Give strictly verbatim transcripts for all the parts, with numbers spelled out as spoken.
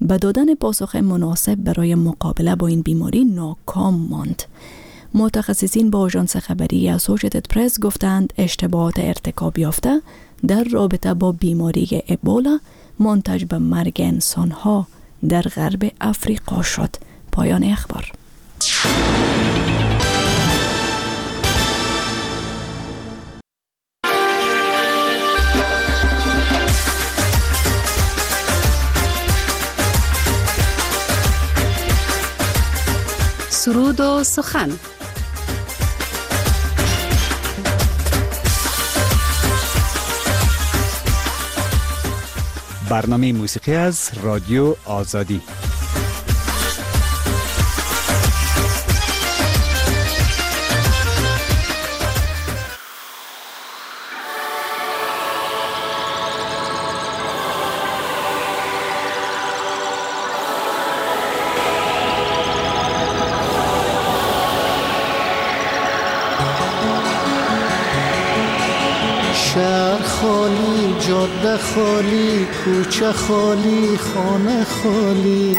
به دادن پاسخ مناسب برای مقابله با این بیماری ناکام ماند. متخصصین با آژانس خبری اسوشییتد پرس گفتند اشتباهات ارتکاب یافته در رابطه با بیماری ابولا منتج به مرگ انسانها در غرب افریقا شد. پایان اخبار. سرود و سخن. برنامه موسیقی از رادیو آزادی. شهر خالی، جاده خالی، کوچه خالی، خانه خالی،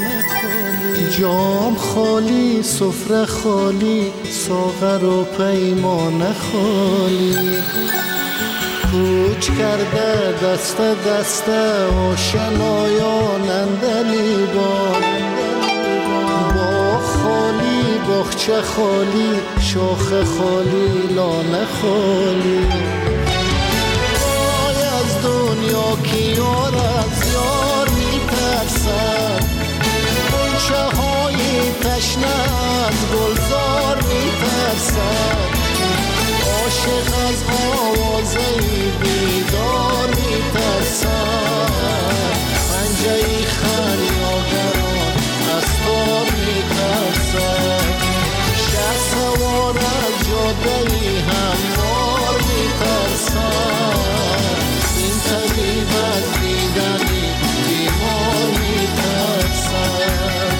جام خالی، سفره خالی، ساغر و پیمانه خالی. کوچ کرده دست دست آشنایان اندلیبان، با خالی، باغچه خالی، شاخ خالی، لانه خالی. دنیا که یار از یار می ترسد، غنچه های تشنه از گلزار می ترسد، عاشق از آوازه بیدار می ترسد، پنجه خریداران از تار می ترسد، شه سوار از جاده هموار می ترسد، طبیب از دیدنی بیمار می ترسد.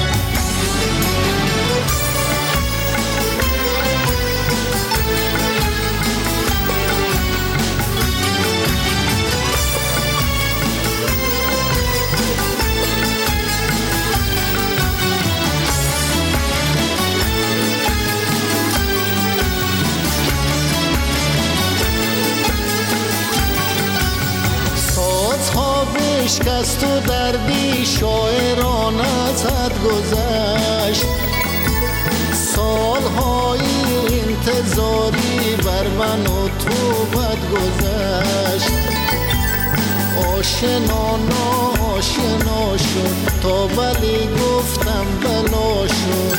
شکست و دردی شاعران از حد گذشت، سالهای انتظاری بر من و تو بد گذشت، آشنا ناآشنا شد تا ولی گفتم بلا شد،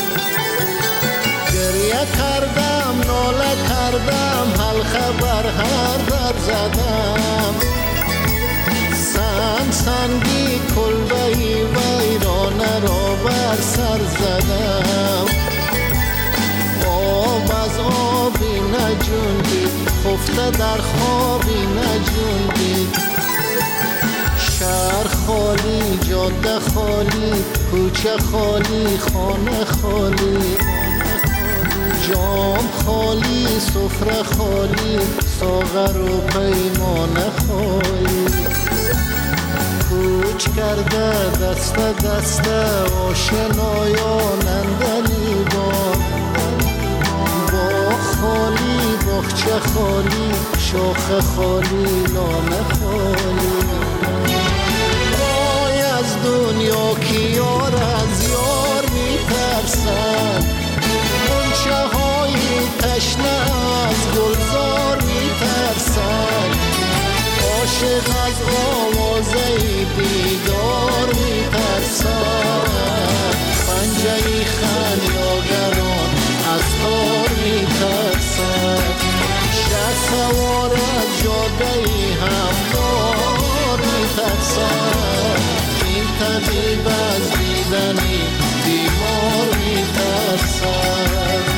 گریه کردم ناله کردم حلقه بر هر در زدم، سنگ سنگی کلبهی ویرانه را بر سر زدم، آب از آبی نجوندید خفته در خوابی نجوندید، شهر خالی، جاده خالی، کوچه خالی، خانه خالی، جام خالی، سفره خالی، ساغر و پیمانه خالی. کوچ کرده دست دست آشنایان اندلیبان، باغ خالی، باغچه خالی، شاخ خالی، لانه خالی. وای از دنیا که یار از یار می ترسد، غنچه های تشنه از گلزار می ترسد، عاشق از آوازه بیدار می ترسد، پنجه خریداران از تار می ترسد، شه سوار از جاده هموار می ترسد، این طبیب از دیدنی بیمار می ترسد.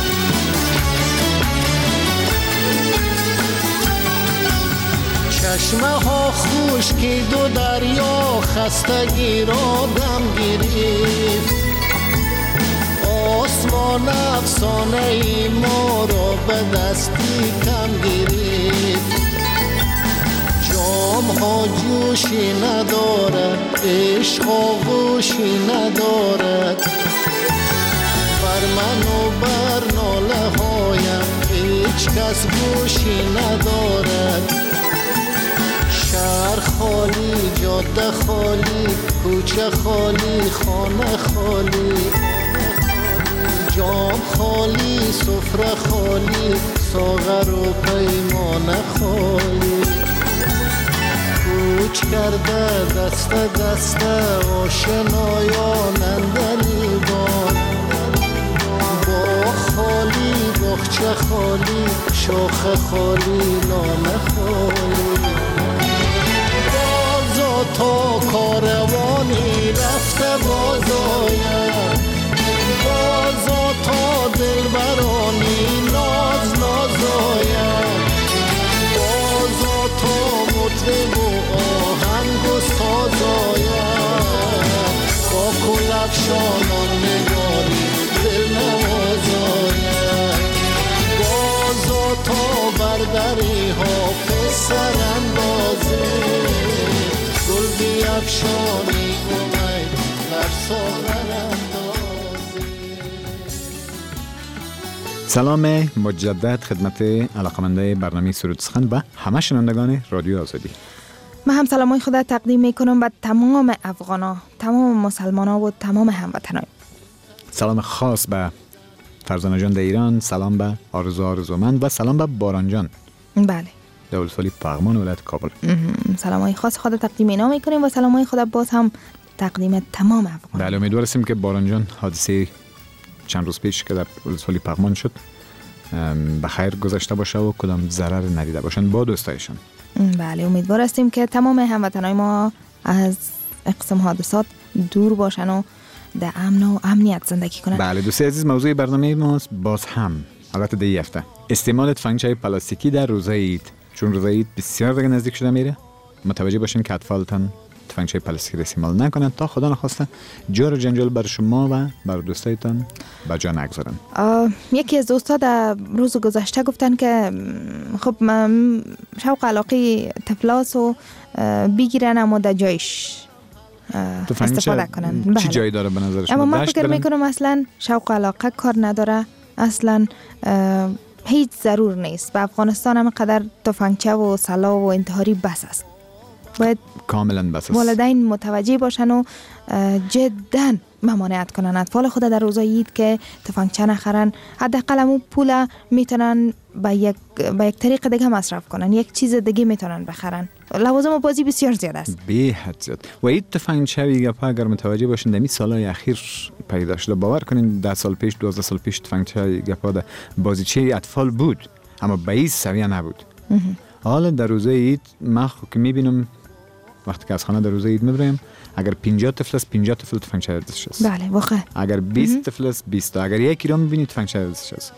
چشم چشمه ها خشکید و دریا خستگی را دم گرفت. آسمان افسانه ای ما را به دستی کم گرفت. جام ها جوشی ندارد، عشق آغوشی ندارد. بر من و بر ناله هایم هیچ کس گوشی ندارد. شهر خالی، جاده خالی، کوچه خالی، خانه خالی. جام خالی، سفره خالی، ساغر و پیمانه خالی. کوچ کرده دست دست آشنایان اندلیبان. باغ خالی، باغچه خالی، شاخه خالی، نامه خالی. بازا تا کاروانی رفته بازاید، بازا تا دلبرانی ناز نازاید. بازا تا مطرب و آهنگ و سازاید. با کل افشانان نگاری دل نوازاید. بازا تا بردری ها پسر اندازه. گل بیفشانی امید بر ساغر اندازه. سلام مجدد خدمت علاقمنده برنامه سرود سخن و همه شنوندگان رادیو آزادی. من هم سلامای خدا تقدیم میکنم به تمام افغانا، تمام مسلمانا و تمام هموطنان. سلام خاص به فرزانه جان در ایران، سلام به آرزو آرزومند و سلام به باران جان. بله. در ولسوالی پغمان ولایت کابل. سلامای خاص خدا تقدیم اینا میکنیم و سلامای خدا باز هم تقدیم تمام افغان. بله، امیدوار هستیم که باران جان حادثه چند روز پیش که در ولسوالی پغمان شد به خیر گذشته باشه و کدام ضرر ندیده باشن با دوستایشان. بله، امیدوار هستیم که تمام هموطنای ما از اقسام حادثات دور باشن و در امن و امنیت زندگی کنن. بله دوستی عزیز، موضوع برنامه ما باز هم البته در هفته استعمال تفنگچه‌های پلاستیکی در روزهای عید. چون روزهای عید بسیار دیگه نزدیک شده میره، متوجه باشین که اطفالتان تفنگچه پلاستیکی استعمال نکنن تا خدا نخواسته جار و جنجال بر شما و بر دوستایتان به جا نگذارن. یکی از دوستا در روز گذشته گفتن که خب شوق علاقه طفلاس و بگیرن اما در جایش استفاده کنن. چی بله. جایی داره به نظر شما؟ اما من فکر میکنم اصلا شوق علاقه کار نداره، اصلا هیچ ضرور نیست. به افغانستان هم قدر تفنگچه و سلاح و انتحاری بس است. باید کاملا بس است. والدین متوجه باشن و جدا ممانعت کنن اطفال خود در روزای عید که تفنگچه نخرن. حداقل همون پول میتونن به یک به یک طریق دیگه مصرف کنن، یک چیز دیگه میتونن بخرن. لوازم بازی بسیار زیاد است، به حد زیاد. و این تفنگچه گپا اگر متوجه باشین در این سالهای اخیر پیدا شده. باور کنین ده سال پیش دوازده سال پیش تفنگچه گپا در بازیچه اطفال بود اما به این سویه نبود. حالا در روزه عید من که میبینم وقتی که از خانه در روزه عید میبرم، اگر پنجاه طفل است پنجاه طفل تفنگچه دستش است. بله واقعا. اگر بیست طفل است بیست، اگر یکی را میبینید تفنگچه دستش است.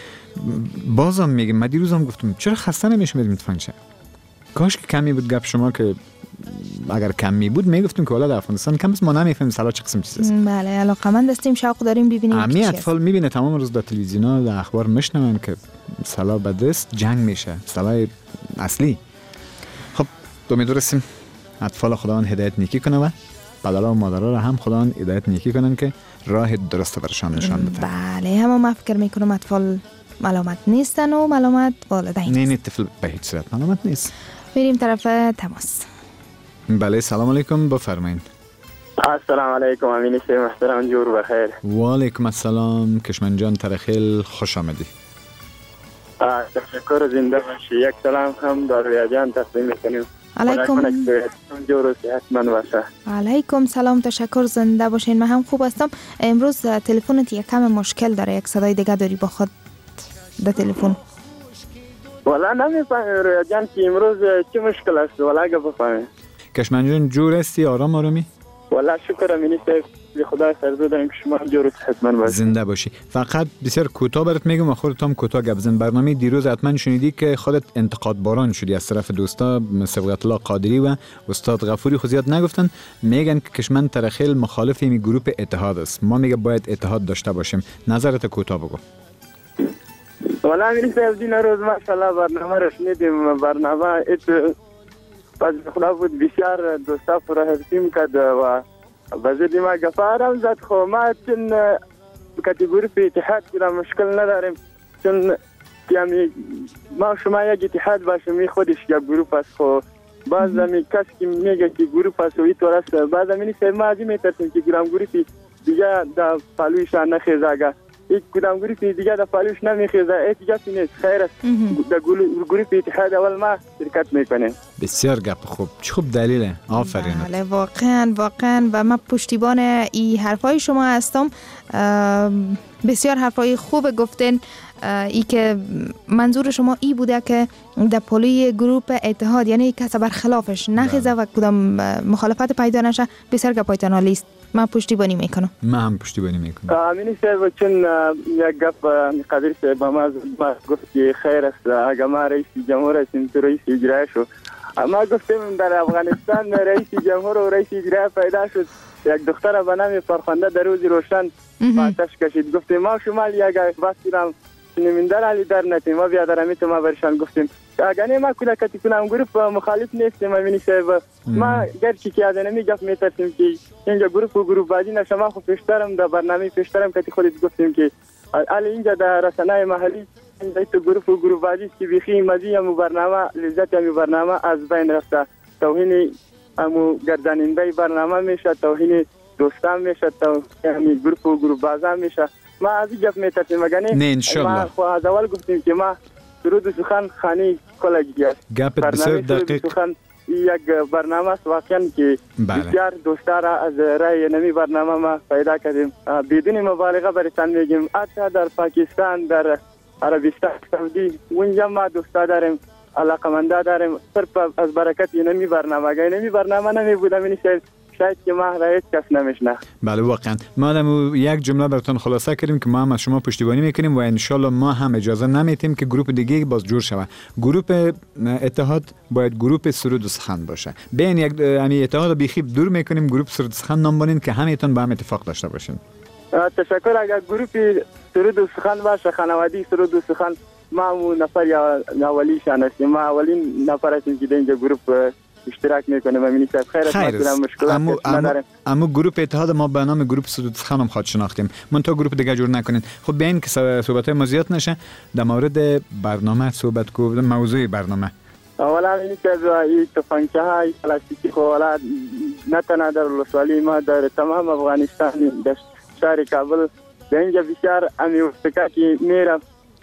بازم میگم، من دیروز هم گفتم چرا خسته نمیشه میدیم تفنگچه؟ کاش که کمی بود گپ شما، که اگر کمی بود میگفتیم که والا در افغانستان کم است ما نمیفهمیم سلا چه قسم چیز است. بله، علاقمند هستیم، شوق داریم ببینیم. امی اطفال میبینه تمام روز در تلویزیون‌ها و اخبار میشنون که سلا به دست جنگ میشه، سلا اصلی. خب امیدوار هستیم اطفال خداوند هدایت نیکی کنه و پدرها و مادرها را هم خداوند هدایت نیکی کنن که راه درست برشان نشان بده. بله، هم ما فکر میکنم اطفال ملامت نیستن و ملامت والدین. نه نه، طفل به هیچ صورت ملامت نیست. میریم طرف تماس. بله سلام علیکم، بفرمایید. السلام علیکم، امین شیر محترم، جور بخیر. و علیکم السلام کشمن جان، ترخیل خوش آمدی. تشکر، زنده باشی. یک سلام هم در رویا جان تقدیم میکنیم. علیکم. جور و صحتمند باشه. علیکم سلام، تشکر، زنده باشین. من هم خوب هستم. امروز تلفنت یک کم مشکل داره، یک صدای دیگه داری با خود در تلفن. والا نمیفهمی رویا جان که امروز چه مشکل است، والا اگه بفهمی. کشمن جان جور هستی؟ آرام آرامی؟ والله شکر امینی صاحب، به خدا سرزو دارم که شما جور و صحتمند باشید. زنده باشی. فقط بسیار کوتاه برات میگم و خودت هم کوتاه گپ بزن. برنامه دیروز حتما شنیدی که خودت انتقاد باران شدی از طرف دوستا صبغت الله قادری و استاد غفوری. خود زیاد نگفتن، میگن که کشمن ترخیل مخالف این گروه اتحاد است. ما میگه باید اتحاد داشته باشیم. نظرت کوتاه بگو. والله امینی صاحب دین روز ماشاءالله برنامه رو شنیدیم. برنامه ات پس خدا بود بسیار دوستا فراهمی کرد و بازی ما گفارم زد. خو ما چون کاتگوری په اتحاد کې مشکل نداریم، چون یعنی ما شما یک اتحاد باشیم خودش یک گروپ است. خو بعض می کس که میگه که گروپ است و اینطور است، بعض می سه ما ازی میترسیم که گرام گروپی دیگه در پالویش نخیزه، یک کدام گروپی دیگه در پالویش نمیخیزه. اتجاه نیست، خیر است در گروپ اتحاد اول ما شرکت میکنیم. بسیار گپ خوب، چه خوب دلیله. آفرین. بله واقعا واقعا و من پشتیبان این حرفای شما هستم. بسیار حرفای خوب گفتین. ای که منظور شما ای بوده که در پلوی گروپ اتحاد یعنی کس برخلافش نخیزه و کدام مخالفت پیدا نشه. بسیار گپایتان عالی است. من پشتیبانی میکنم. من هم پشتیبانی میکنم. امینی صاحب چون یک گپ قدر صاحب ما گفت که خیر است اگر ما رئیس جمهور هستیم تو رئیس اجرایی شو. ما گفتیم در افغانستان رئیس جمهور و رئیس اجرایی پیدا شد. یک دختر به نام فرخنده در روز روشن آتش کشید. گفتیم ما شمال یک وقتی نمیندر علی در نتیم ما بیادرمی تو ما برشان گفتیم اگر نه ما کلا کتی کنم گروپ مخالف نیستیم. امینی صاحب ما گرچه که از نمی گفت میترسیم که اینجا گروپ و گروپ بازی نشه. ما خود پیشترم در برنامه پیشترم کتی خودت گفتیم که علی اینجا در رسانه محلی اینجا تو گروپ و گروپ بازی که بیخی مزی همو برنامه لذت همو برنامه از بین رفته. توهین همو گرداننده برنامه میشه، توهین دوستان میشه، توهین گروپ و گروپ بازی میشه. ما از این گفت میترسیم اگر نه انشالله. ما خو از اول گفتیم که ما سرود سخن خانی کلگی است. گپ بسیار دقیق. سخن یک برنامه است واقعا که بسیار دوستا را از رای نمی برنامه ما پیدا کردیم. بدون مبالغه براتون میگیم حتی در پاکستان، در عربستان سعودی اونجا ما دوستا داریم، علاقمندا داریم صرف از برکت نمی برنامه. اگر نمی برنامه نمی بودم این شاید که ما را هیچ کس نمیشنه. بله واقعا ما دم یک جمله براتون خلاصه کردیم که ما هم از شما پشتیبانی میکنیم و انشالله ما هم اجازه نمیتیم که گروپ دیگه باز جور شود. گروپ اتحاد باید گروپ سرود و سخن باشه. بین یک یعنی اتحاد بیخی دور میکنیم، گروپ سرود و سخن نام برین که همتون با هم اتفاق داشته باشین. تشکر. اگر گروپ سرود و سخن باشه، خانوادگی سرود و سخن، ما اون نفر یا اولی شان هستیم. ما اولین نفر هستیم که در اینجا گروپ اشتراک میکنیم. امینی صاحب خیر است. ما مشکلات نداریم. اما گروپ اتحاد ما به نام گروپ سرود خانم خود شناختیم. من تا گروپ دیگه جور نکنین. خب ببین که صحبت ما زیاد نشه، در مورد برنامه صحبت کنیم. موضوع برنامه اولا امینی صاحب این تفنگچه های پلاستیکی خو ولا نه تنها در ولسوالی ما در تمام افغانستان در شهر کابل در اینجا بسیار امی وقتا که میرم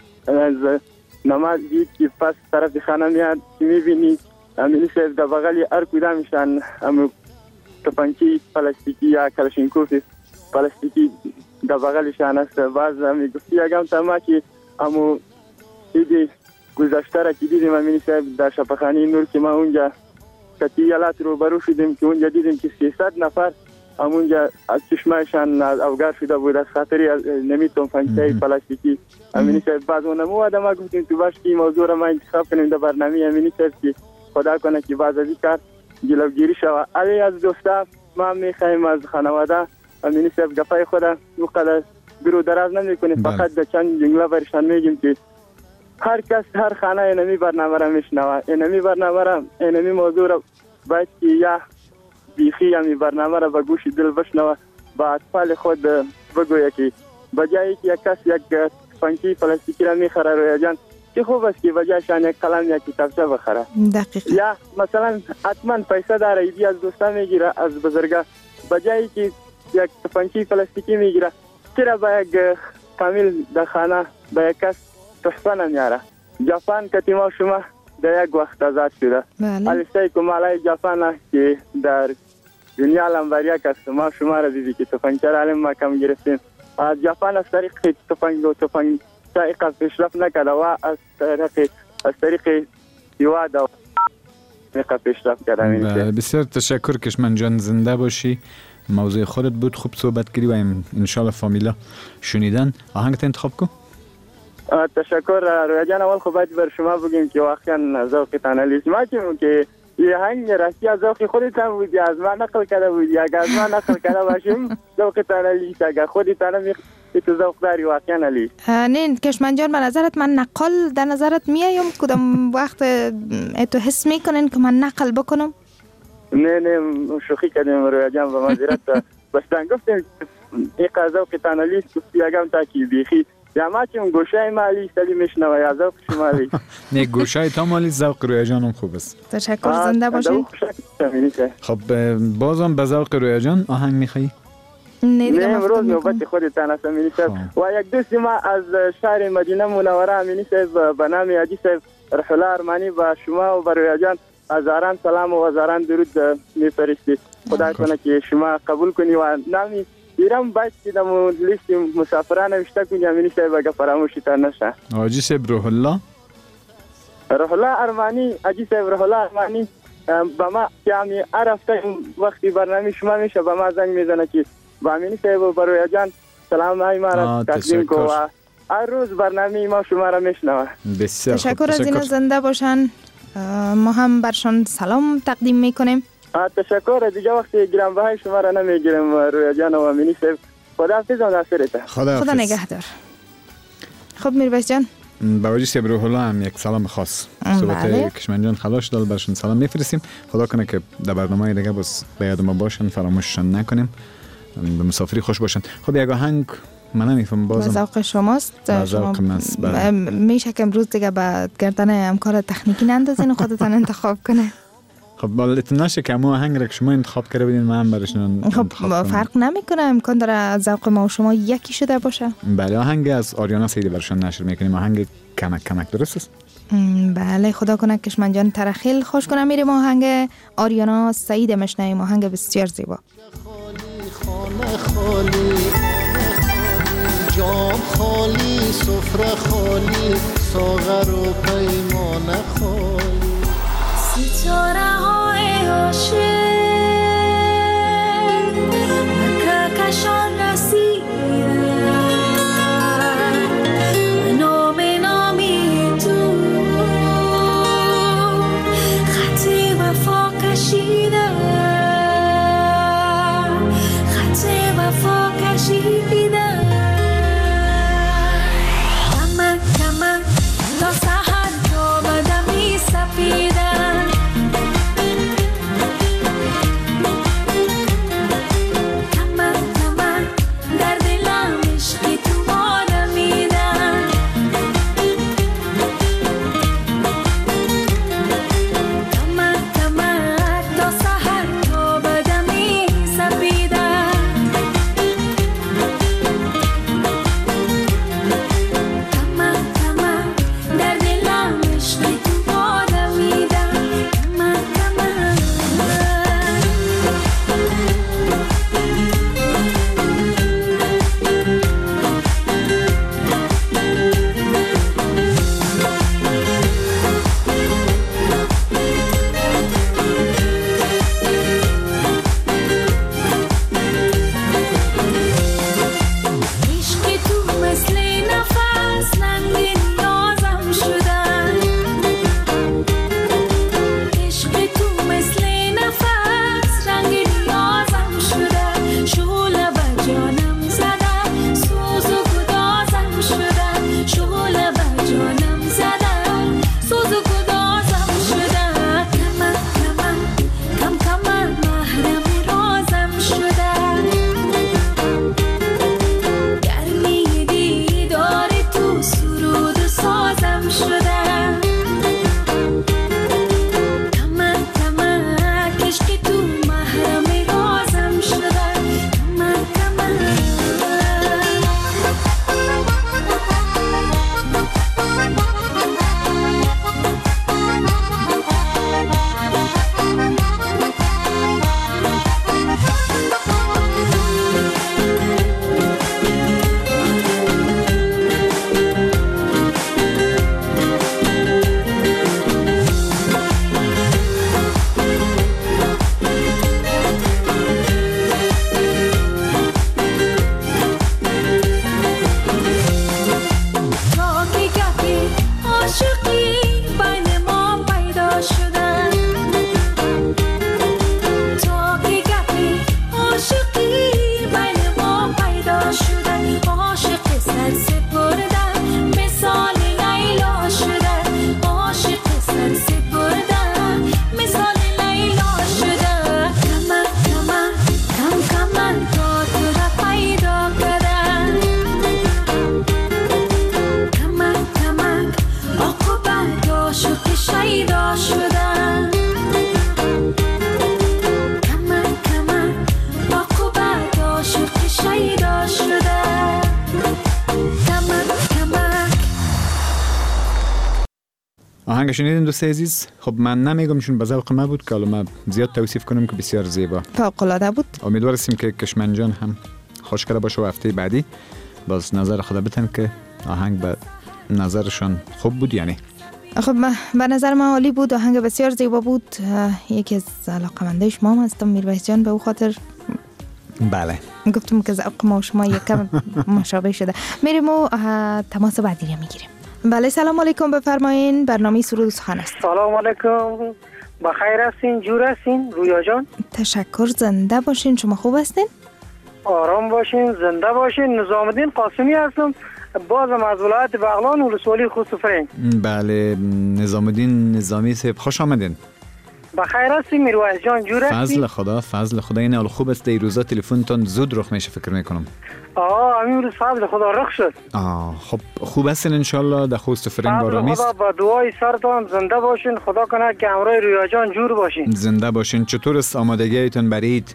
از نماز دید که پس طرف خانه میاد که میبینی امینی صاحب در بغل هر کدامشان امو تفنگچی پلاستیکی یا کلاشینکوف پلاستیکی در بغلشان است. باز امی گفتی اگم تما که امو دیدی گذشته را که دیدیم امینی صاحب در شفاخانه نور که ما اونجا کتیالات رو برو شدیم که اونجا دیدیم که سیصد نفر اونجا از چشمایشان اوگار شده بود از خاطری نمیتون فنگچه پلاستیکی. امینی صاحب باز اونمو آدم ها گفتیم تو باش که این موضوع را ما انتخاب کنیم در برنامه امینی صاحب که خدا کنه که باز از این کار جلوگیری شود. علی از دوستا ما میخوایم از خانواده امینی صاحب گفای خدا وقت برو دراز نمی کنیم، فقط در چند جمله برشان میگیم که هر کس هر خانه اینمی برنامه را میشنوه. اینمی برنامه را اینمی موضوع را باید که یا بیخی همی برنامه را به گوش دل بشنوه، با اطفال خود بگویه که بجایی که یک کس یک فنکی پلاستیکی را میخره روی جان که خوب است که بجایشان یک قلم یا کتابچه بخره. دقیقا. یا مثلا حتما پیسه داره ایدی از دوستا میگیره از بزرگا، بجایی که یک فنکی پلاستیکی میگیره چرا با یک فامیل در خانه با یک کس تحفه نمیاره. جاپان کتی ما شما در یک وقت آزاد شده. الیستای کمالای جاپان که در دنیا لنبریا کست ما شما را دیدی که تفنگچه را علم ما کم گرفتیم. از جاپان از طریق تفنگ و تفنگ سائقه پیشرفت نکرده و از طریق از طریق یواد و پیشرفت کرده. بسیار تشکر کشمن جان، زنده باشی موضوع خودت بود، خوب صحبت کردی و انشالله فامیلا شنیدن. آهنگت انتخاب کن. تشکر رویا جان. اول خب باید بر شما بگیم که واقعا ذوقتان عالی. ما که یه هنگ راستی از ذوق خودتان بود یا از ما نقل کرده بود یا از ما نقل کرده باشیم ذوقتان عالی. اگر خودتان می تو ذوق داری واقعا عالی. نه کشمن جان، به نظرت من نقل در نظرت میایم؟ کدام وقت تو حس میکنین که من نقل بکنم؟ نه نه شوخی کردیم رویا جان، به معذرت. بس گفتیم این ذوقتان عالی است یگم تا کی بیخی یا ما چون گوشه مالی سلی میشنوه یا ذوق شمالی. نه گوشه تا مالی ذوق رویا جانم خوب است. تشکر، زنده باشین. خب بازم به ذوق رویا جان آهنگ میخوایی؟ نه دیگه امروز نوبت خودتان است امینی صاحب. و یک دوستی ما از شهر مدینه منوره امینی صاحب به نام حاجی صاحب رحله ارمانی با شما و بر رویا جان هزاران سلام و هزاران درود میفرستید. خدا کنه که شما قبول کنی و نامی ایران باید که دمو لیست مسافران نوشته کنی امینی صاحب اگه فراموشیتان نشه. حاجی صاحب روح الله رحله ارمانی حاجی صاحب رحله ارمانی با ما که همی عرفته وقتی برنامه شما میشه با ما زنگ میزنه که با امینی صاحب و برویا جان سلام های ما را تقدیم کو و هر روز برنامه ما شما را میشنوه. بسیار تشکر از این زنده باشن. ما هم برشان سلام تقدیم میکنیم. تشکر. دیگه وقتی گرانبهای شما را نمیگیرم رویا جان و امینی صاحب. خدا حافظ و ناصرته. خدا خدا نگهدار. خب میرویس جان، با حاجی صاحب روح الله هم یک سلام خاص صحبت کشمن جان خلاص دال برشون سلام میفرستیم. خدا کنه که در برنامه دیگه باز به یاد ما باشن، فراموششان نکنیم، به مسافری خوش باشن. خب یک آهنگ من نمیفهم بازم ذوق شماست. شما میشه که امروز دیگه به گردن همکار تکنیکی نندازین و خودتان انتخاب کنه. خب بالت نشه که ما آهنگ را که شما انتخاب کرده بودین من هم برشون خب فرق نمیکنه، امکان داره ذوق ما و شما یکی شده باشه. بله آهنگ از آریانا سیدی برشون نشر میکنیم. آهنگ کمک کمک درست است؟ بله خدا کنه کشمن جان ترخیل خوش کنم. میریم آهنگ آریانا سعید مشنویم، آهنگ بسیار زیبا. خانه خالی جام خالی سفره خالی ساغر و پیمانه خالی ستاره های عاشق کهکشان رسیدن به نام نامی تو خط وفا کشیدن خط وفا کشیدن کمک کمک تا سحر تا بدمی سپیدن آهنگ شنیدین دوست عزیز؟ خب من نمیگم چون به ذوق ما بود که حالا من زیاد توصیف کنم که بسیار زیبا، فوق العاده بود. امیدوار هستیم که کشمن جان هم خوش کرده باشه و هفته بعدی باز نظر خدا بتن که آهنگ به نظرشان خوب بود. یعنی خب به نظر من عالی بود، آهنگ بسیار زیبا بود. یکی از علاقه‌مندای شما هم هستم میرویس جان، به او خاطر بله گفتم که ذوق ما و شما یکم مشابه شده. میریم و تماس بعدی رو میگیریم. بله سلام علیکم، بفرمایین، برنامه سرود و سخن است. سلام علیکم، بخیر هستین؟ جور هستین رویا جان؟ تشکر، زنده باشین. شما خوب هستین؟ آرام باشین، زنده باشین. نظام الدین قاسمی هستم، بازم از ولایت بغلان ولسوالی خوستفرین. بله نظام الدین نظامی صاحب خوش آمدین. بخیر هستی میرویس جان؟ جور هستی؟ فضل خدا، فضل خدا. این حال خوب است در روزا تلفنتون زود رخ میشه فکر میکنم. آه همین روز فضل خدا رخ شد. آه خب خوب هستین ان شاء الله؟ در خوستفرین بارامی است. خدا با دعای سرتان زنده باشین، خدا کنه که همراه رویا جان جور باشین. زنده باشین. چطور است آمادگیتون برای عید؟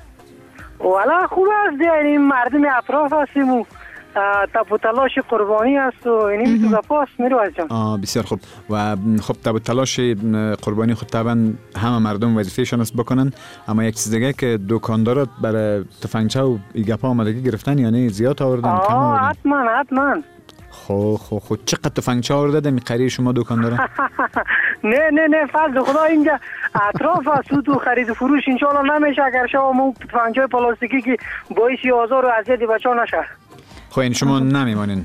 والا خوب است، یعنی مردم اطراف هستیم و تب و تلاش قربانی است و اینی تو گپاست میرویس جان. آه بسیار خوب. و خب تب و تلاش قربانی خود طبعا همه مردم وظیفه‌شان است بکنن، اما یک چیز دیگه که دکاندارا برای تفنگچه و گپا آمادگی گرفتن، یعنی زیاد آوردن کم آوردن؟ حتما حتما. خو خو خو چقدر تفنگچه آورده در قریه شما دکاندارا؟ نه نه نه فضل خدا اینجا اطراف است تو خرید و فروش ان شاء الله نمیشه اگر شما مو تفنگچه پلاستیکی که باعث آزار و اذیت بچا نشه. خب این شما نمیمانین؟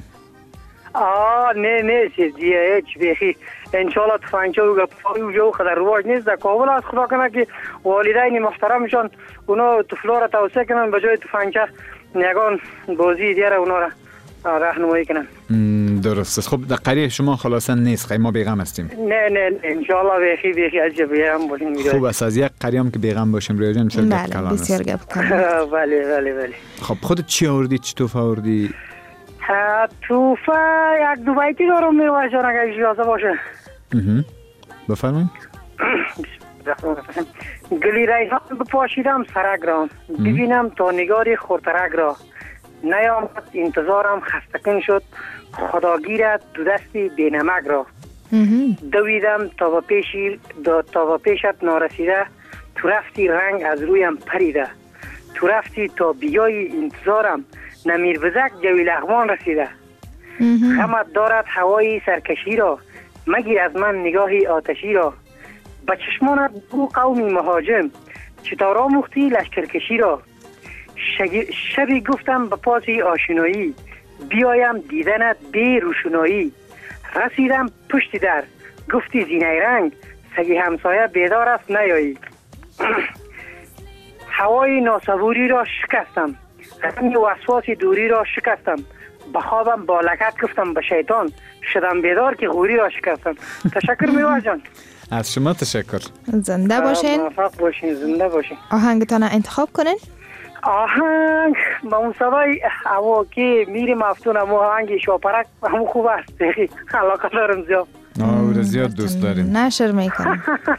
آه نه نه چیزیه هیچ بیخی انشالله تفنگچه و گپایی و جو خدر رواج نیست. در کابل از خدا کنه که والدین محترمشان اونا طفلا را توسعه کنن به جای تفنگچه نگان بازی دیره اونا را راهنمایی کنن. درست است. خب در قریه شما خلاصا نیست، ما بیغم هستیم. نه نه انشالله بیخی بیخی عجب بیغم باشیم. خوب است از یک قریه هم که بیغم باشیم رویا جان. بله بسیار گپ کلان. بله بله بله. خب خودت چی آوردی؟ چی توفه آوردی؟ توفه یک دو بیتی دارم میرویس جان اگر اجازه باشه. بفرمایید. گلی ریحان بپاشیدم سرک را، ببینم تا نگاری خورترک را، نیامد انتظارم خستکن شد، خداگیرت دو دستی بینمک را. دویدم تا با پیشی تا با پیشت نارسیده، تو رفتی رنگ از رویم پریده، تو رفتی تا بیای انتظارم، نمیر بزک جوی لغمان رسیده. غمت دارد هوای سرکشی را، مگیر از من نگاهی آتشی را. به چشمانت بو قومی مهاجم، چطور آموختی لشکرکشی را. شبی گفتم به پاسی آشنایی، بیایم دیدنت بی روشنایی. رسیدم پشت در، گفتی زینه رنگ، سگی همسایه بیدار است نیایی. هوای ناصبوری را شکستم، غم وسواس دوری را شکستم. به خوابم با لگد گفتم به شیطان، شدم بیدار که غوری را شکستم. تشکر میرویس جان. از شما تشکر. زنده باشین. موفق باشین، زنده باشین. آهنگتان انتخاب کنین. آهنگ با اون صدای هوا که میریم افتون همون آهنگ شاپرک همون خوب است. علاقه دارم زیاد. آه زیاد دوست داریم. نشر میکنم.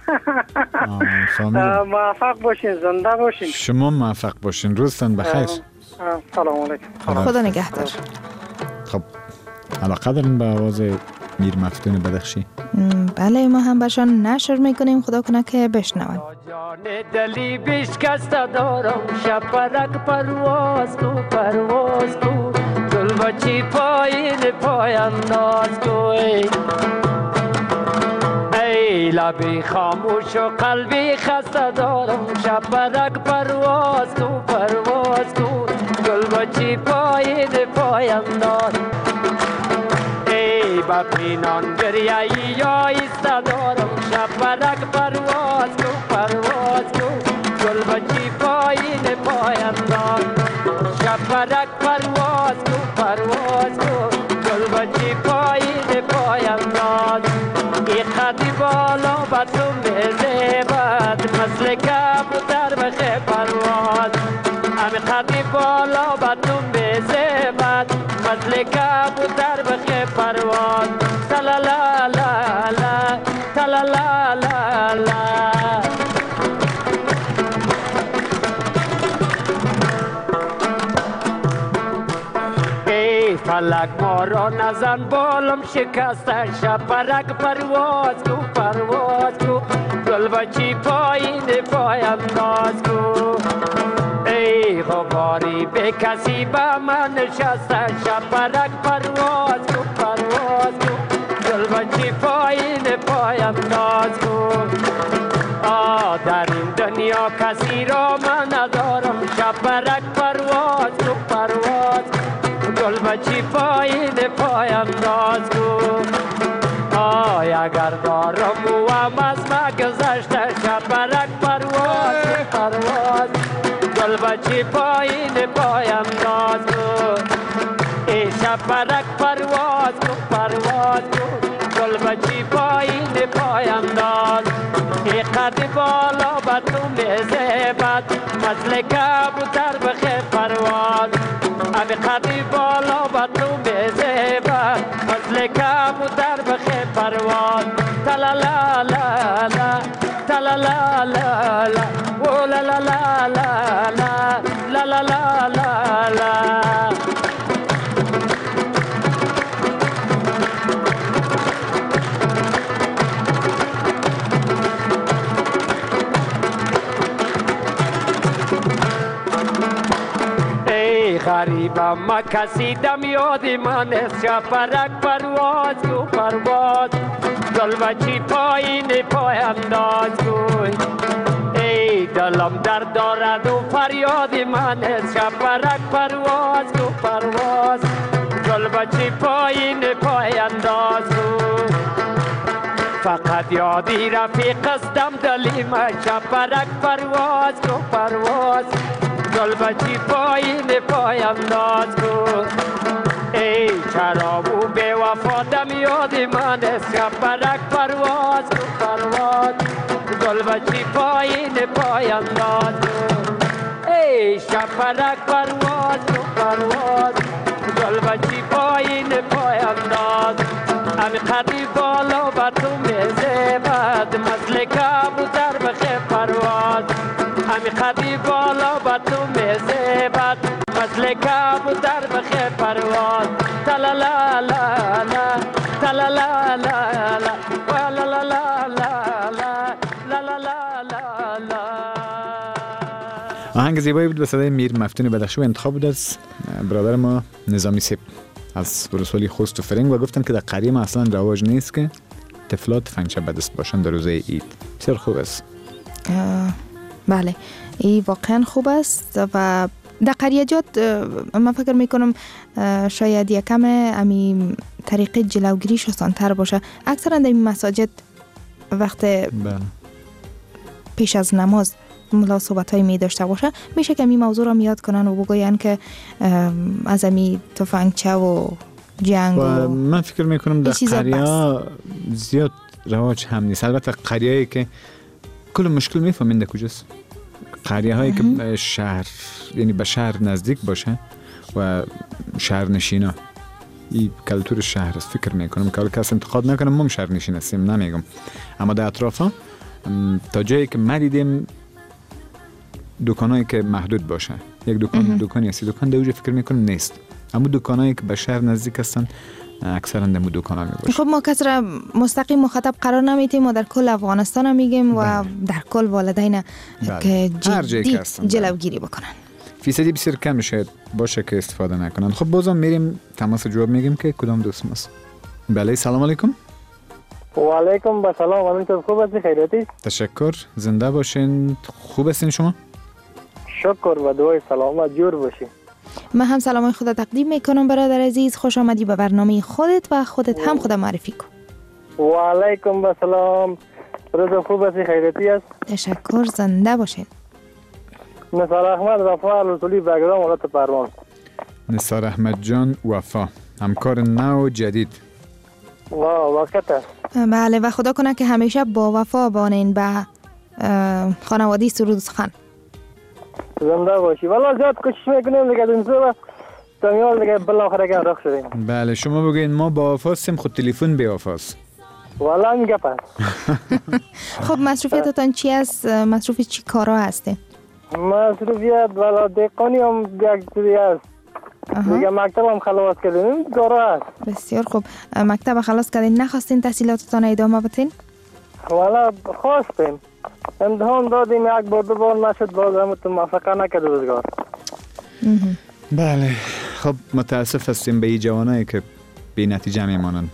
موفق باشین، زنده باشین. شما موفق باشین، روزتان بخیر. سلام علیکم. خدا نگهدار. خب علاقه دارین به آواز میر مفتون بدخشی؟ بله ما هم برشان نشر میکنیم، خدا کنه که بشنون. جان دلی بشکست دارم، شپرک پرواز کو پرواز کو، گل بچی پایین پای انداز کو. ای لبی خاموش و قلبی خسته دارم، شپرک پرواز کو پرواز کو، گل بچی پایین پای انداز. ای با پینان دریایی یا ایسته دارم، شپرک پرواز کو پرواز کو، گل بچی پایین پای انداز. شپرک پرواز کو پرواز کو، گل بچی پایین پای انداز. ای خطی بالا بطلوم بزیبت، مثل کبوتر بخی پرواز. امی خطی بالا بطلوم بزیبت، مثل کبوتر بخی پرواز. تلا لا لا لا تلا لا لا لا. ای فلک ما را نزن بالم شکسته شپرک پرواز کو پرواز کو گل بچی پایین پای انداز کو ای غباری به کسی به من نشسته شپرک پرواز کو پرواز کو گل بچی پایین پای انداز کو آه در این دنیا کسی را من ندارم شپرک پرواز کو پرواز گل بچی پایین پای انداز کو آی اگر دارم و هم از ما گذشته شپرک پرواز کو پرواز گل بچی پایین پای انداز کو ای شپرک پرواز کو پرواز کو گل بچی پایین پای انداز ای قد بالا به تو میزبد مثل کبوتر بخیر پرواز امی قدی بالا با تو میزبد مثل کبوتر بخیر پرواز تلا لا لا لا تلا لا لا لا و لا لا لا لا لا لا لا لا لا غریبم ما کسی دم یاد من است شپرک پرواز کو پرواز گل بچی پایین پای انداز کو ای دلم درد دارد و فریاد من است شپرک پرواز کو پرواز گل بچی پایین پای انداز کو فقط یادی رفیق استم دلی من شپرک پرواز کو پرواز گل بچی پایین پای انداز کو ای شراب و بے وفا دم یاد من است شپرک پرواز کو پرواز گل بچی پایین پای انداز کو ای شپرک پرواز کو پرواز گل بچی پایین پای انداز امی قدی بالا با تو میزبد مثل کبوتر بخیر پرواز امی قدی بالا با تو میزبد مثل کبوتر بخیر پرواز تلا لا لا لا تلا لا لا لا و لا لا لا لا لا لا لا لا لا. آهنگ زیبایی بود به صدای میر مفتون بدخشی و انتخاب بود از برادر ما نظامی سیب از ولسوالی خوست و فرنگ و گفتن که در قریه ما اصلا رواج نیست که طفلات تفنگچه به دست باشن در روزه عید. بسیار خوب است. بله این واقعا خوب است و در قریجات من فکر میکنم شاید یکم امی طریق جلوگیریش آسان‌تر باشه. اکثرا در این مساجد وقت بله. پیش از نماز ملا صحبت های می داشته باشه میشه که این موضوع را میاد کنن و بگوین که از امی تفنگچه و جنگ و, و من فکر میکنم در قریه زیاد رواج هم نیست. البته قریه‌ای که کل مشکل میفهمین در کجاست. قریه هایی که شهر یعنی به شهر نزدیک باشه و شهر نشینا این کلتور شهر است. فکر میکنم که کسی انتقاد نکنم ما شهر نشین هستیم نمیگم اما در اطرافا تا جایی که ما دیدیم دکانایی که محدود باشه یک دکان دکانی هستی دکان در اوج فکر میکنم نیست اما دکانایی که به شهر نزدیک هستن اکثرا در دکانا میباشه. خب ما کسی را مستقیم مخاطب قرار نمیدیم ما در کل افغانستان میگیم و در کل والدین که جدی جلوگیری بکنن. فیصدی بسیار کم شاید باشه که استفاده نکنن. خب بازم میریم تماس جواب میگیم که کدام دوست ماست. بله سلام علیکم. و علیکم با سلام. امین خوب هستی خیراتی؟ تشکر زنده باشین. خوب هستین شما؟ شکر و دعای سلامت جور باشین. من هم سلام خدا تقدیم میکنم برادر عزیز. خوش آمدی به برنامه خودت و خودت هم خدا معرفی کن. و علیکم و سلام. روز خوب هستی خیراتی است؟ تشکر زنده باشین. نثار احمد وفا رسولی بگرام ولایت پروان. نثار احمد جان وفا همکار نو جدید. وا وقت است. بله و خدا کنه که همیشه با وفا بانین به خانوادی سرود سخن. زنده باشی. والا زیاد کوشش میکنیم دیگه این صبح تمیال دیگه بالاخره که رخ شدیم. بله شما بگین ما با وفا هستیم خود تلفن بی وفاست. والا این گپ است. خب مصروفیتتان چی است؟ مصروف چی کارا هستین؟ مصروفیت والا دقانی هم یک چیزی است. دیگه مکتب هم خلاص کردیم کارا هست. بسیار خوب. مکتب خلاص کردین، نخواستین تحصیلاتتان ادامه بدین؟ والا خواستیم، امتحان دادیم یک بار دو بار نشد، باز هم تو موفقه نکرد روزگار. بله خب متاسف هستیم به این جوانایی که بی نتیجه میمانند.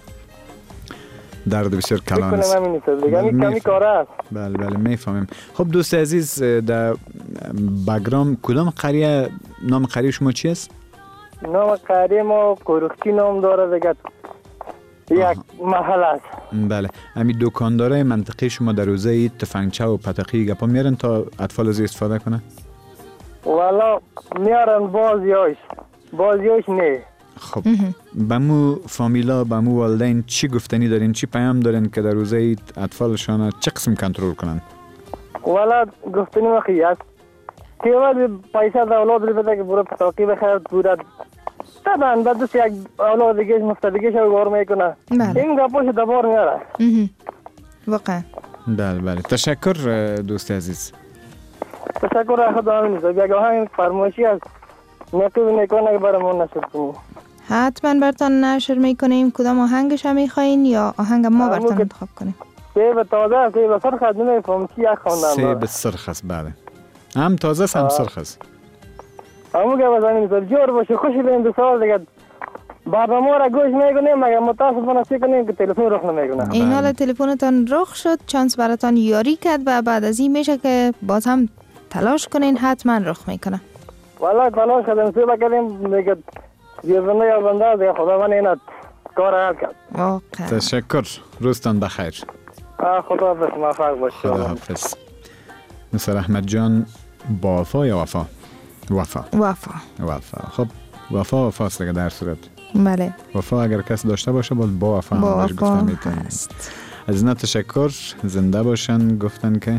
درد بسیار کلان است. دیگه کمی کار است. بله بله میفهمیم. خب دوست عزیز، در بگرام کدام قریه، نام قریه شما چی است؟ نام قریه ما کوروخچی نام داره دیگه، یک محل است. بله همین دکاندارای منطقه شما در روزه تفنگچه و پتقی گپا میارن تا اطفال از استفاده کنه؟ والا میارن بازیاش بازیاش نه. خب به مو فامیلا، به مو والدین چی گفتنی دارین، چی پیام دارین که در روزه اطفالشان چه قسم کنترل کنن؟ والا گفتنی مخی است که اول پیسه در اولاد رو بده که برو پتاقی بخرد بورد طبعا بعدش یک اولاد دیگه مفتدیگه شو گار میکنه. این گپاش دبار میاره. واقعا. بله بله تشکر دوست عزیز. تشکر خدا همین است. یک آهنگ فرمایشی است نقیب میکنه که برامون نشر کنیم. حتما براتون نشر میکنیم. کدام آهنگش هم میخواین یا آهنگ ما براتون انتخاب کنیم؟ سیب تازه، سیب سرخ است، نمیفهم چی یک خواندن. سیب سرخ است. بله هم تازه است هم سرخ است. همون که بزنیم سر جور باشه خوشی بین دو سال دیگه برنامه را گوش میکنیم، مگر متاسفانه چی کنیم که تلفن رخ نمیکنه. این حال تلفنتان رخ شد، چانس براتان یاری کرد و بعد از این میشه که باز هم تلاش کنین، حتما رخ میکنه. والا تلاش کردیم سیب کردیم دیگه جیبنه یا بنده دیگه خدا من اینت کار حل کرد. واقعا تشکر، روزتان بخیر. خدا حافظ، موفق باشید. خدا حافظ. مستر احمد جان با وفا یا وفا؟ وفا وفا وفا. خب وفا وفاست دیگه در صورت. بله. وفا اگر کس داشته باشه باید با وفا با هم وفا گفته میتونیم. از اینا تشکر، زنده باشن. گفتن که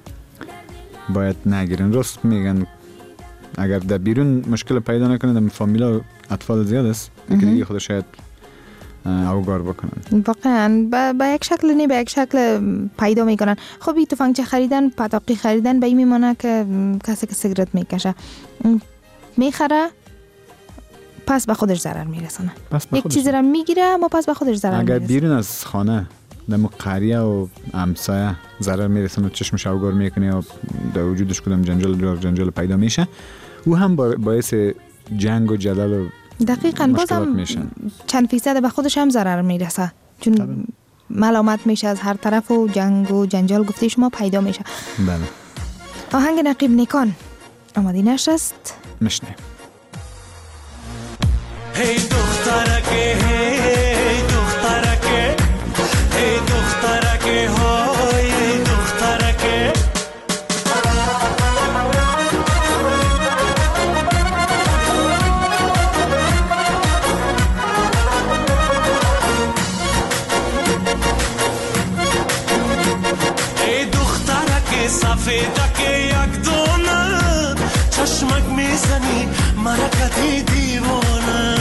باید نگیرن. راست میگن، اگر در بیرون مشکل پیدا نکنه در فامیلا اطفال زیاد است که دیگه خود شاید اوگار بکنن. واقعا با یک شکل نه به یک شکل پیدا میکنن. خب این تفنگچه خریدن، پتاقی خریدن به این میمانه که کسی که سیگرت میکشه میخره پس به خودش ضرر میرسونه. یک چیزی را میگیره اما پس به خودش ضرر میرسونه. اگر بیرون از خانه در قریه و همسایه ضرر میرسونه، چشمش اوگار میکنه و در وجودش کدام جنجال جنجال پیدا میشه، او هم باعث جنگ و جدل و دقیقاً بازم چند فیصد به خودش هم ضرر میرسه، چون طبعا. ملامت میشه از هر طرف و جنگ و جنجال گفته شما پیدا میشه. بله. آهنگ نقیب نیکان آماده نشست مشنه. هی دخترکه هی دخترکه هی دخترکه های هی دخترکه سفیدک یک دونه چشمک میزنی مرکتی دیوانه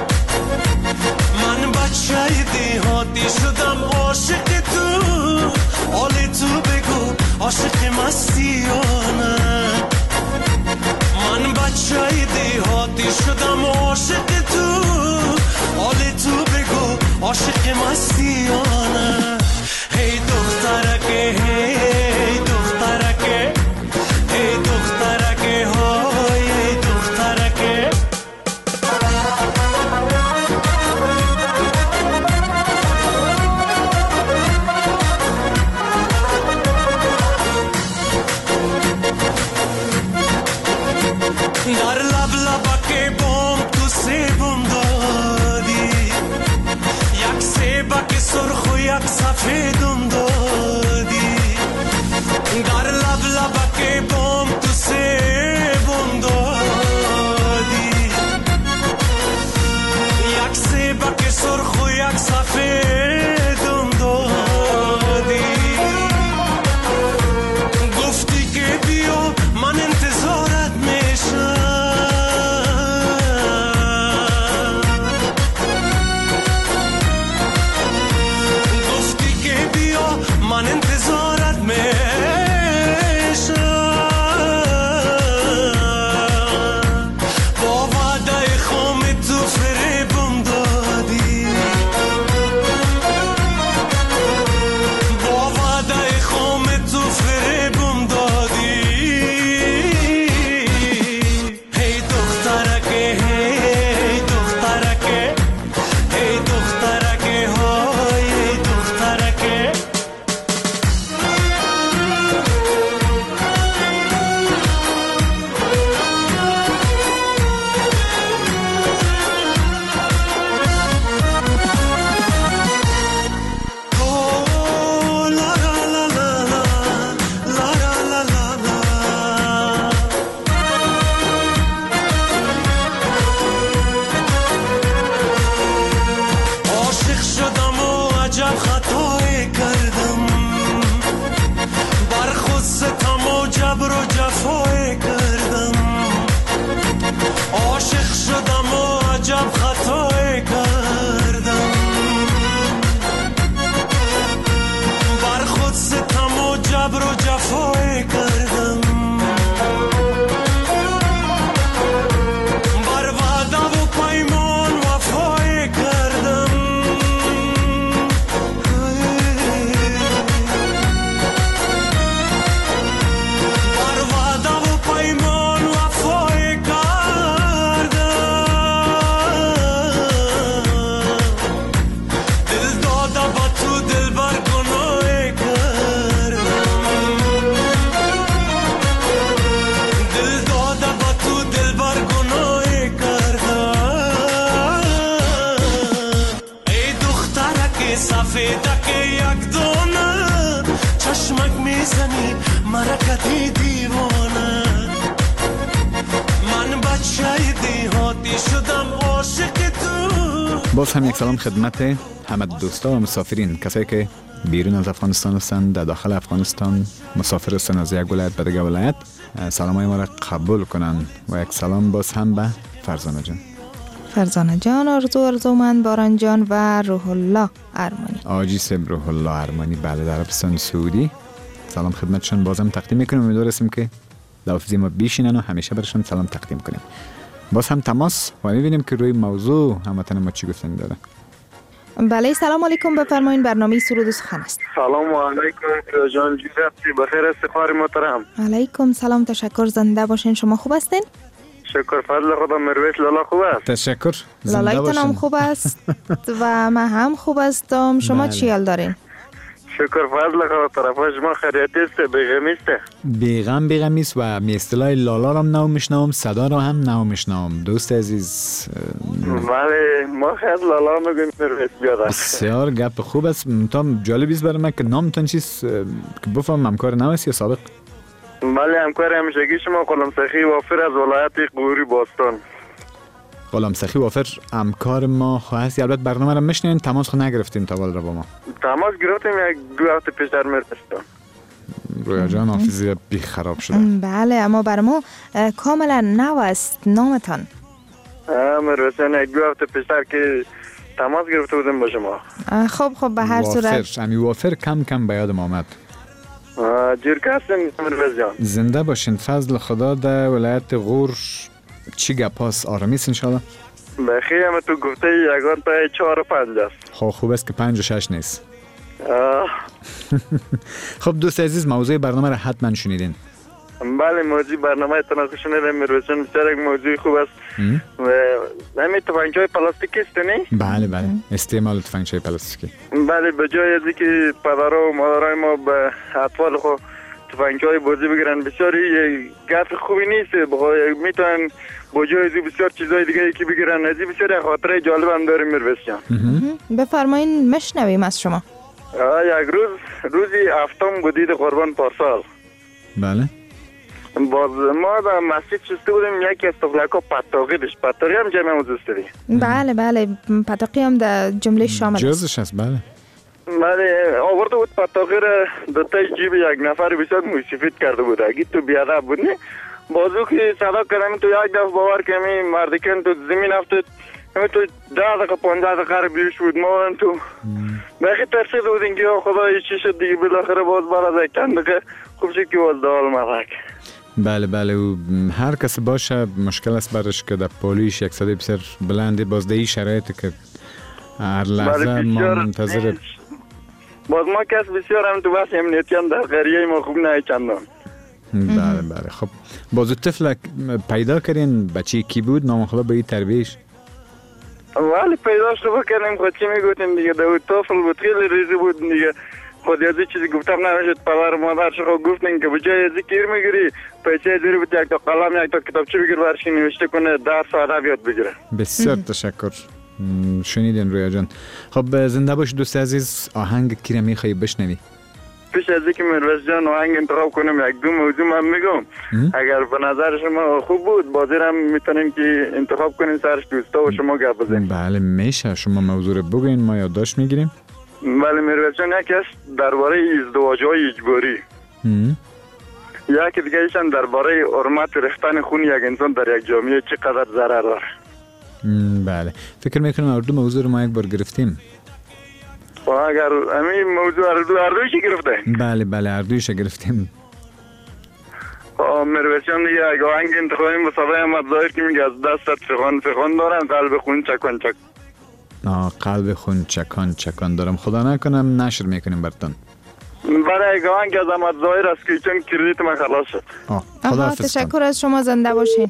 من بچه دیهاتی شدم عاشق تو حالی تو بگو عاشق مستیانه من بچه دیهاتی شدم عاشق تو حالی تو بگو عاشق مستیانه هی دخترکه هی دخترکه هی دخترکه های هی دخترکه در لب لبکه بام تو سیبم دادی یک سیبک سرخ و یک سفیدم دادی در لب لبکه بام تو سیبم دادی یک سیبک سرخ و یک سفیدم دادی گفتی که بیا من انتظارت میشم گفتی که بیا باز هم یک سلام خدمت همه دوستا و مسافرین، کسایی که بیرون از افغانستان هستند، در داخل افغانستان مسافر هستند از یک ولایت به دیگه ولایت، سلامای ما را قبول کنن. و یک سلام باز هم به فرزانه جان. فرزانه جان، آرزو آرزومند، باران جان و روح الله ارمانی. آجی سب روح الله ارمانی، بله، در عربستان سعودی. سلام خدمتشون بازم تقدیم میکنیم. امیدوارم که لافظی ما بیشینن و همیشه برشون سلام تقدیم کنیم. باز هم تماس و میبینیم که روی موضوع هموطن ما چی گفتن داره. بله، سلام علیکم، بفرمایید. برنامه سرود و سخن است. سلام علیکم جان جیرفتی، بخیر است خواهر محترم. علیکم سلام، تشکر، زنده باشین. شما خوب هستین؟ شکر فضل خدا. مرویس لالا خوب است؟ تشکر، زنده باشین. لالایتون هم خوب است و من هم خوب هستم. شما چی حال دارین؟ شکر فضل خدا. طرف شما خیریت است؟ بیغمی است؟ بیغم بیغمی است و می اصطلاح لالا را هم نو میشنوم، صدا را هم نو میشنوم. دوست عزیز، بله ما خیلی لالا میگیم مرویس بیاد. بسیار گپ خوب است. تا جالب است برای من که نامتون چیست که بفهم همکار نو است یا سابق؟ بله همکار همیشگی شما غلام سخی وافر از ولایت قوری باستان. غلام سخی وافر همکار ما خواهست. البته برنامه را میشنین، تماس خود نگرفتین تا بالا با ما؟ تماس گرفتیم یک دو هفته پیش در مرستان. رویا جان حافظی بی خراب شده. بله، اما بر ما کاملا نو است نامتان. مرستان یک دو هفته پیشتر که تماس گرفته بودیم با شما. خب خب به هر صورت وافر، امی وافر کم کم به یادم آمد. جیرکه هستم مروز جان. زنده باشین. فضل خدا در ولایت غور چی گپاس؟ آرامیست انشاءالله؟ بخیر، اما تو گفته یکان تا چهار و پنج است. خب خوب است که پنج و شش نیست. خب دوست عزیز، موضوع برنامه را حتما شنیدین. بله، موضوع برنامه تنها شنیدم مروز جان. بسیار یک موضوع خوب است. و همین تفنگچه‌های پلاستیکی است نه؟ بله بله، استعمال تفنگچه‌های پلاستیکی. بله، به جای از اینکه پدرها و مادرای ما به اطفال خود تفنگچه‌های بازی بگیرن، بسیار گپ خوبی نیست. میتونن با جای از بسیار چیزای دیگه که بگیرن. از بسیار خاطره جالب هم داریم مربس جان. بفرمایین مشنویم از شما. یک روز روزی هفتم بودید قربان پارسال. بله. باز ما در مسجد شسته بودیم، یکی از تفلکا پتاقی داشت. پتاقی هم جمعه هم دوست داری؟ بله بله، پتاقی هم در جمله شامل است. جزش هست. بله بله، آورده بود پتاقی را در تای جیب یک نفر بسیار موسیفید کرده بود. اگه تو بیادب بود نه، بازو که صدا کردم تو یک دفعه باور کمی مردکن تو زمین افتاد. همه تو ده دقیقه پانزده دقیقه رو بیش بود. ما تو بخی ترسید بودیم که خدای چی شد دیگه. بالاخره باز بعد از یک چند دقیقه خوب شد که باز دال مدک. بله بله، و هر کس باشه مشکل است برش که در پالیش یک صدای بسیار بلنده. باز در این شرایطی که هر لحظه ما منتظر. باز ما کس بسیار هم تو بحث امنیتی هم در قریه ما خوب نه چندان. بله بله. خب بازو طفل پیدا کردین؟ بچه کی بود؟ نام خدا به این تربیش؟ ولی پیداش رو بکنیم. خود چی میگوتیم دیگه؟ دو طفل بود، خیلی ریزی بود دیگه. خود یازی چیزی گفتم نمیشد. پدر مادر شو گفتن که بجای ازی کیر میگیری پیچه زیری بود یک تا قلم یک تا کتابچه بگیر برش نوشته کنه، درس و ادب یاد بگیره. بسیار تشکر. شنیدین رویا جان. خب زنده باش دوست عزیز. آهنگ کی را میخوای بشنوی؟ پیش از اینکه مروز جان آهنگ انتخاب کنم یک دو موضوع من میگم. اگر به نظر شما خوب بود بازی را میتونیم که انتخاب کنیم سرش دوستا و شما گپ بزنیم. بله میشه، شما موضوع رو بگین ما یادداشت میگیریم. بله مروز جان، یکی است درباره ازدواج‌های اجباری. یکی دیگه ایشان درباره حرمت ریختن خون یک انسان در یک جامعه چقدر ضرر داره. بله، فکر میکنم هر دو موضوع رو ما یک بار گرفتیم. اگر همین موضوع هر دو هر دویش گرفته؟ بله بله، هر دویش گرفتیم. مروز جان دیگه اگه آهنگ انتخابیم با صدای احمد ظاهر که میگه از دستت فخان فخان دارم، قلب خون چکان چک. آه، قلب خون چکان چکان دارم. خدا نکنم نشر میکنیم براتون. برای اگه آهنگ از احمد ظاهر است که چون کردیت من خلاص شد. آه، خدا حافظ. تشکر از شما، زنده باشین.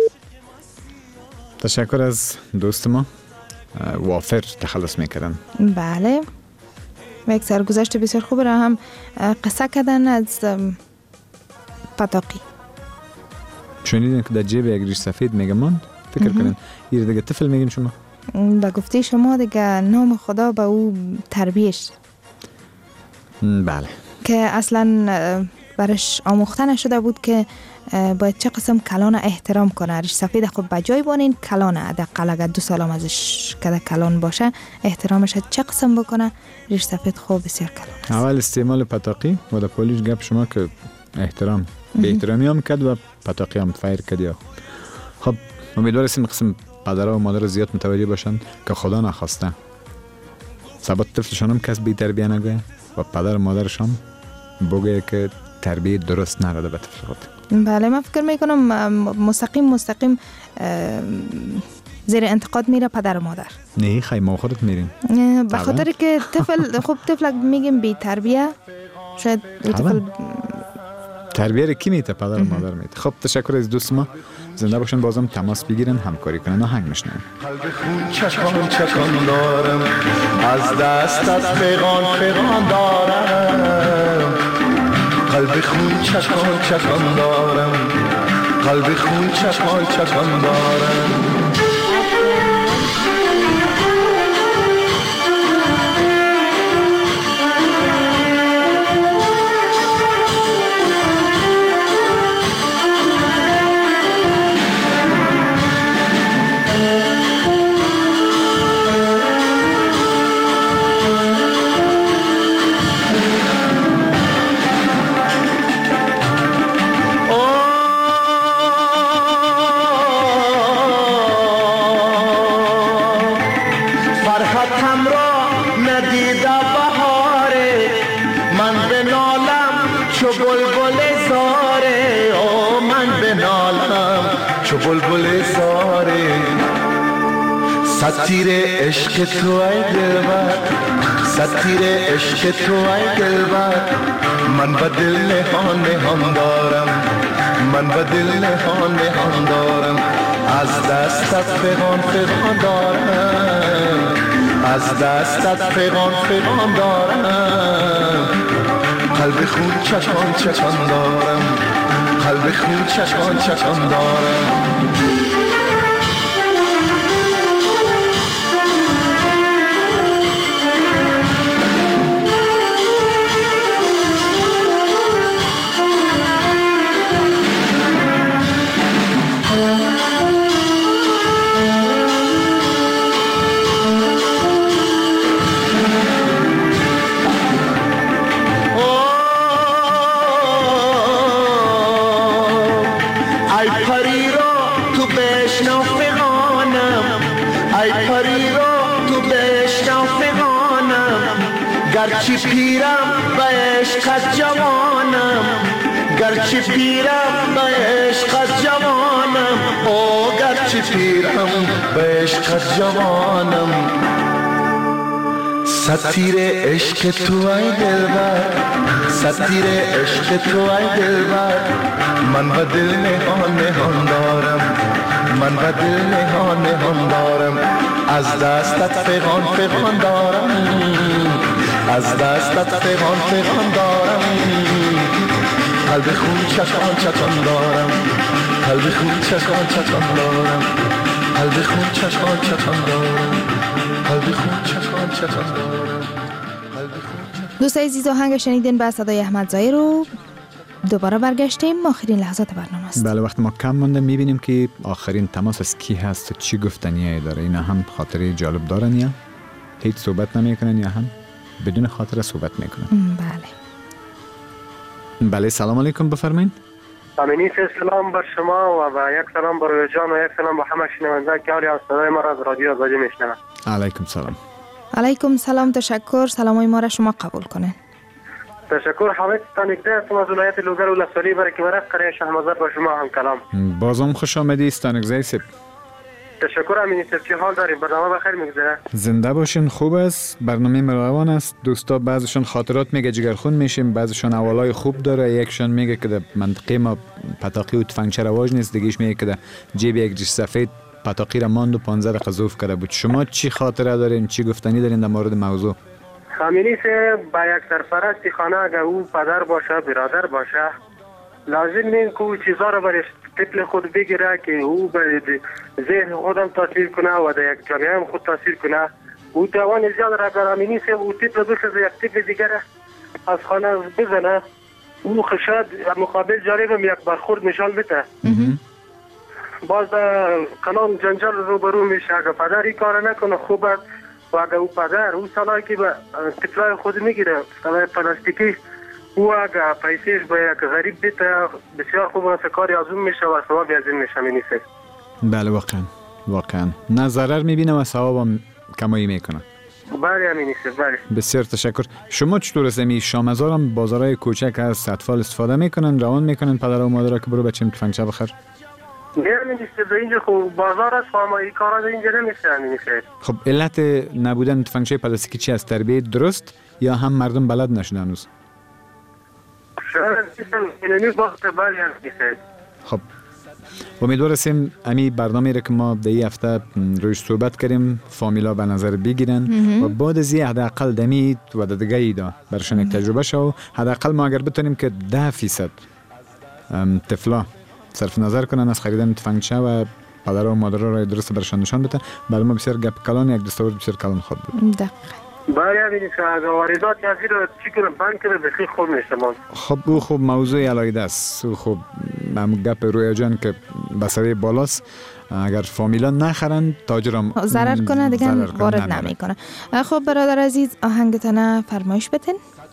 تشکر از دوست ما وافر تخلص میکردن. بله، یک سرگذشت بسیار خوب را هم قصه کردن از پتاقی. شنیدین که در جیب یک ریش سفید میگه ماند؟ فکر کنین یه دیگه طفل میگین شما؟ به گفته شما دیگه نام خدا به او تربیش. بله. که اصلا برش آموخته نشده بود که باید چه قسم کلان احترام کنه. ریش سفید خب بجای بانین کلانه، حداقل اگر دو سال هم ازش کده کلان باشه احترامش چه قسم بکنه. ریش سفید خب بسیار کلان. اول استعمال پتاقی و در پولیش گپ شما که احترام به احترامی هم کرد و پتاقی هم فایر کرد. یا خب امیدوار هستیم قسم پدر و مادر زیاد متوجه باشن که خدا نخواسته سبب طفلشان هم کس بی تربیه نگوه و پدر و مادرش هم بگه که تربیه درست نرده به طفل خود. بله من فکر میکنم مستقیم مستقیم زیر انتقاد میره پدر و مادر. نه خیلی ما خودت میرین به خاطر که طفل خب طفل میگیم بی تربیه، شاید طفل تربیه رو کی میته؟ پدر و مادر میته. خب تشکر از دوست ما، زنده باشن، بازم تماس بگیرن، همکاری کنن. آهنگ میشنویم. قلب خون چکان چکان دارم، از دستت پیغان پیغان دارم. قلب خون چکان چکان دارم، قلب خون چکان چکان دارم. بلبل ساره ستیر عشق تو ای دلبر، ستیر عشق تو ای دلبر. من به دل نهان نهان دارم، من به دل نهان نهان دارم. از دستت پیغام پیغام دارم، از دستت پیغام پیغام دارم. قلب خون چشان چشان دارم، قلب خون چشان چشان دارم. گرچه پیرم به عشقت جوانم، گرچه پیرم به عشقت جوانم. او گرچه پیرم به عشقت جوانم. ستیر عشق تو ای دلبر، ستیر عشق تو ای دلبر. من به دل نهان نهان دارم، من به دل نهان نهان دارم. از دستت پیغام پیغام دارم، از دستت پیغام پیغام دارم. قلب خون چشان چشان دارم، قلب خون چشان چشان دارم. قلب خون چشان چشان دارم، قلب خون چشان چشان دارم. دوست عزیز آهنگ شنیدین به صدای احمد زاهر رو. دوباره برگشتیم، آخرین لحظات برنامه است. بله وقت ما کم مونده، میبینیم که آخرین تماس از کی هست، چی گفتنیه داره. اینا هم خاطره جالب دارن یا هیچ صحبت نمیکنن یا هم بدون خاطره صحبت میکنن. بله بله سلام علیکم، بفرمایید. امینی سلام بر شما و با یک سلام بر روی جان و یک سلام با همه شنونده که حالی از صدای ما را از رادیو آزادی میشنوند. علیکم سلام. علیکم سلام، تشکر. سلامای ما را شما قبول کنین. تشکر. حامد استانکده هستم از ولایت لوگر و لسولی برای که مرد قریه شهرمزار با شما هم کلام. بازم خوش آمدی استانکزه سب. تشکر امینی سب، چه حال داریم؟ برنامه بخیر میگذره؟ زنده باشین، خوب است، برنامه مروان است. دوستا بعضشون خاطرات میگه جگرخون میشیم، بعضشون اولای خوب داره. یکشون میگه که در منطقه ما پتاقی و تفنگچه رواج نیست، دیگهش میگه که در جیب یک جیش سفید پتاقی را ماند و پانزده دقیقه ذوف کرده بود. شما چی خاطره دارین، چی گفتنی دارین در مورد موضوع؟ امینی سب، با یک سرپرستی خانه اگر او پدر باشه برادر باشه لازم نیست که او چیزا رو برای طفل خود بگیره که او به ذهن خودم تاثیر کنه و در یک جامعه هم خود تاثیر کنه. او توان زیاد را اگر امینی سب او طفل بسازه یک طفل دیگر از خانه بزنه او شاید مقابل جانبم یک برخورد نشان بده. باز کلام جنجال روبرو میشه. اگر پدر این کار نکنه خوب است و اگر او پدر او سالایی که به طفلای خود میگیره سالای پلاستیکی او اگر پیسیش به یک غریب بیته بسیار خوب است، کاری آزون میشه و ثوابی از این میشه مینیسه. بله واقعا واقعا نه ضرر میبینه و ثواب هم کمایی میکنه. بله همینیسه. بله بسیار تشکر. شما چطور است می شامزار هم بازارهای کوچک از اطفال استفاده میکنن، روان میکنن پدر و مادرها که برو بچه‌م تفنگچه بخر؟ نه همینیسه. در اینجا خوب بازار است اما این کارا در اینجا نمیشه همینیسه. خب علت نبودن تفنگچه پلاستیکی چی است؟ تربیت درست یا هم مردم بلد نشدن هنوز؟ شاید اینمی وقت بله همینیسه. خب امیدوار هستیم امی برنامه را که ما در این هفته رویش صحبت کردیم فامیلا به نظر بگیرن و بعد از این حداقل دمید و دیگه ایدا برشان یک تجربه شو. حداقل ما اگر بتونیم که ده فیصد طفلا صرف نظر کنن از خریدن تفنگچه و پدر و مادر را درست برشان نشان بده، برای ما بسیار گپ کلان یک دستاورد بسیار کلان خود بود. دقیقاً. بله همینیسه. اگر واردات یازی رو چی کنم بند کنه بخیر خوب میشه ما. خب او خوب موضوع علاقه است. او خوب هم گپ رویا جان که بسره بالاست. اگر فامیلا نخرن تاجرم ضرر کنه دیگه وارد نمیکنه. خب برادر عزیز آهنگتان فرمایش بتین.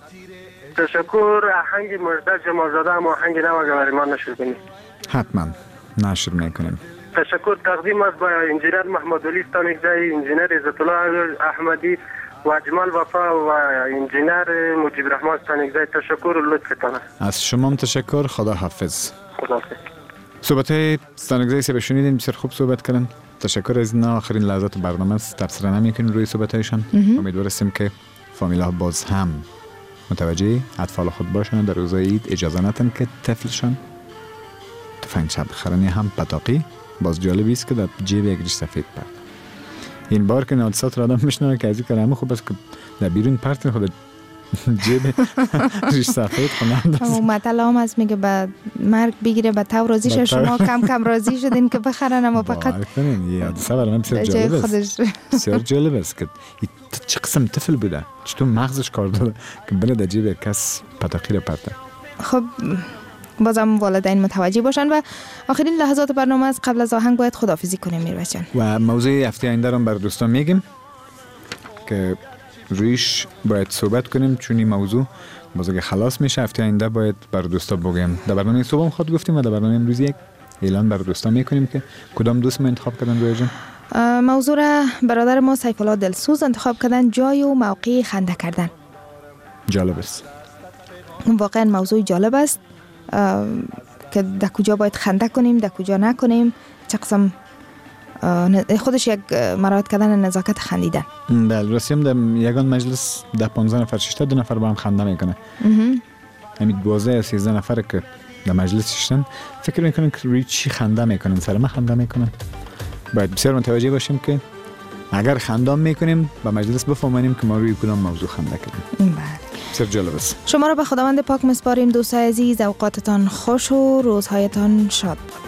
تشکر. آهنگ مجدد جمالزاده هم آهنگ نو اگر برای ما نشر کنیم. حتما نشر میکنیم. تشکر تقدیم است با انجینر محمد علی ستانکزی، انجینر عزت الله احمدی و اجمال وفا و انجینر مجیب رحمان ستانکزی. تشکر و لطفتان. از شما هم تشکر. خدا حافظ. خدا حافظ. صحبت های ستانکزی سه بشنیدین، بسیار خوب صحبت کردن. تشکر از اینا. آخرین لحظات برنامه است. تبصره نمیکنیم روی صحبت هایشان. امیدوار هستیم که فامیلا باز هم متوجه اطفال خود باشن، در روزهای عید اجازه ندن که طفلشان تفنگچه بخرن. هم پتاقی باز جالبی است که در جیب یک ریش سفید پرد. این بار که نادسات را آدم میشنوه که از این کار همه خوب است که در بیرون پرت خود جیب ریش سفید خونند. همون مطلع هم هست میگه به مرگ بگیره به تو راضی شد. شما کم کم راضی شدین که بخرن اما فقط باور کنین یه حادثه برای من بسیار جالب است. بسیار جالب است که چه قسم طفل بوده، چطور مغزش کار داده که بله در جیب کس پتاقی را پرته. خب بازم والدین متوجه باشن. و آخرین لحظات برنامه از قبل از آهنگ باید خداحافظی کنیم میربچ جان. و موضوع هفته آینده رو بر دوستان میگیم که رویش باید صحبت کنیم، چون این موضوع باز اگه خلاص میشه هفته آینده باید بر دوستا بگیم. در برنامه صبح خود گفتیم و در برنامه امروز یک اعلان بر دوستا میکنیم که کدام دوست ما انتخاب کردن روی جان. موضوع را برادر ما سیف الله دلسوز انتخاب کردن، جای و موقع خنده کردن. جالب است. واقعا موضوع جالب است که در کجا باید خنده کنیم، در کجا نکنیم، چه قسم خودش یک مراعات کردن نزاکت خندیدن. بله رسیم در یگان مجلس ده پانزده نفر ششته دو نفر با هم خنده میکنه. همین دوازده سیزده نفر که در مجلس ششتن فکر میکنن که روی چی خنده میکنن، سر ما خنده میکنن. باید بسیار متوجه باشیم که اگر خنده میکنیم با مجلس بفهمانیم که ما روی کدام موضوع خنده کردیم. بله بسیار جالب است. شما را به خداوند پاک مسپاریم دوستای عزیز. اوقاتتان خوش و روزهایتان شاد.